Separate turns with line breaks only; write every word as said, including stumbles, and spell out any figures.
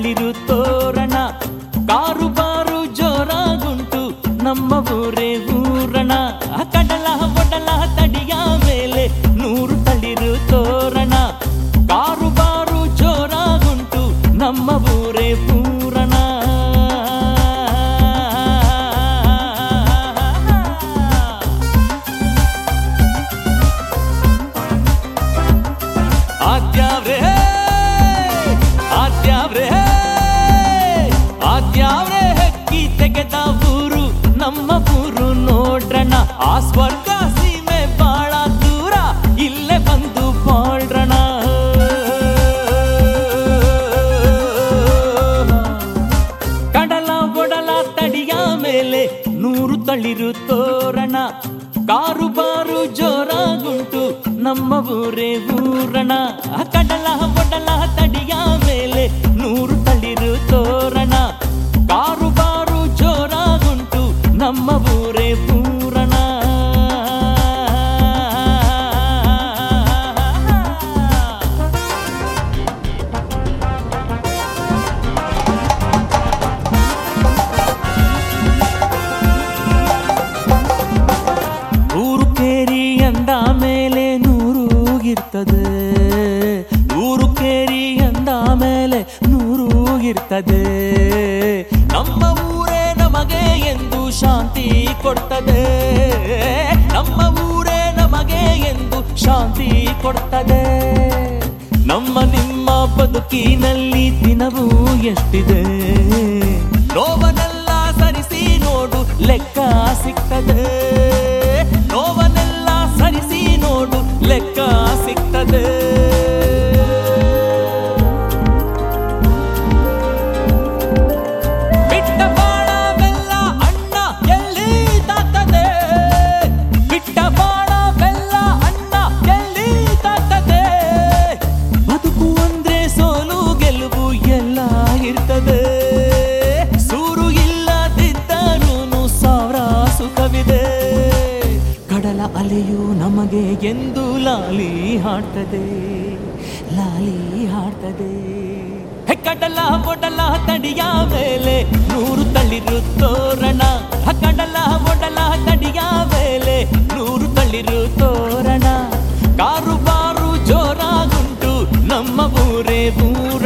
ತಳಿರು ತೋರಣ ಕಾರು ಬಾರು ಜೋರಾಗುಂಟು ನಮ್ಮ ಊರೇ ಊರಣ ಕಡಲ ಒಡಲ ತಡಿಯ ಮೇಲೆ ನೂರು ತಳಿರು ತೋರಣ ಕಾರು ಬಾರು ಜೋರಾಗುಂಟು ನಮ್ಮ ಊರೇ ಊರಣ ಆದ್ಯಾವ್ರೆ ಆದ್ಯಾವ್ರೆ ಆದ್ಯಾವ್ರೆ ಹೆಕ್ಕಿ ತೆಗೆದ ಊರು ನಮ್ಮ ಊರು ನೋಡ್ರಣ ಆ ಸ್ವರ್ಗ ಸೀಮೆ ಬಾಳ ದೂರ ಇಲ್ಲೇ ಬಂದು ಬಾಳ್ರಣ ಕಡಲ ಒಡಲ ತಡಿಯ ಮೇಲೆ ನೂರು ತಳಿರು ತೋರಣ ಕಾರು ಬಾರು ಜೋರಾಗುಂಟು ನಮ್ಮ ಊರೇ ಊರಣ ಕಡಲ ಒಡಲ ತಡಿಯ ಮೇಲೆ ನೂರು ತಳಿರು ತೋರಣ ಕಾರು ಬಾರು ಜೋರಾಗುಂಟು ನಮ್ಮ ಊರೇ ಊರಣ ಊರು ಕೇರಿ ಅಂದ ಮೇಲೆ ನೂರು ಇರ್ತದೆ ಊರು ಕೇರಿ ಅಂದ ಮೇಲೆ ನೂರು ಇರ್ತದೆ ನಮ್ಮ ಊರೇ ನಮಗೆ ಎಂದು ಶಾಂತಿ ಕೊಡ್ತದೆ ನಮ್ಮ ಊರೇ ನಮಗೆ ಎಂದು ಶಾಂತಿ ಕೊಡ್ತದೆ ನಮ್ಮ ನಿಮ್ಮ ಬದುಕಿನಲ್ಲಿ ದಿನವೂ ಎಷ್ಟಿದೆ ನೋವನೆಲ್ಲ ಸರಿಸಿ ನೋಡು ಲೆಕ್ಕ ಸಿಗ್ತದೆ ನೋವನೆಲ್ಲ ಸರಿಸಿ ನೋಡು ಲೆಕ್ಕ ಸಿಗ್ತದೆ ಬಿಟ್ಟ ಬಾಳವೆಲ್ಲ ಅಣ್ಣ ಎಲ್ಲಿ ತಾಗ್ತದೆ ಬಿಟ್ಟ ಬಾಳವೆಲ್ಲ ಅಣ್ಣ ಎಲ್ಲಿ ತಾಗ್ತದೆ ಬದುಕು ಅಂದ್ರೆ ಸೋಲು ಗೆಲುವು ಎಲ್ಲ ಇರ್ತದೆ ಸೂರು ಇಲ್ಲದಿದ್ದರೂನು ಸಾವಿರ ಸುಖವಿದೆ ಕಡಲ ಅಲೆಯು ನಮಗೆ ಎಂದು ಲಾಲಿ ಹಾಡ್ತದೆ ಲಾಲಿ ಹಾಡ್ತದೆ ಕಡಲ ಒಡಲ ತಡಿಯ ಮೇಲೆ ನೂರು ತಳಿರು ತೋರಣ ಕಡಲ ಒಡಲ ತಡಿಯ ಮೇಲೆ ನೂರು ತಳಿರು ತೋರಣ ಕಾರು ಬಾರು ಜೋರಾಗುಂಟು ನಮ್ಮ ಊರೇ ಊರು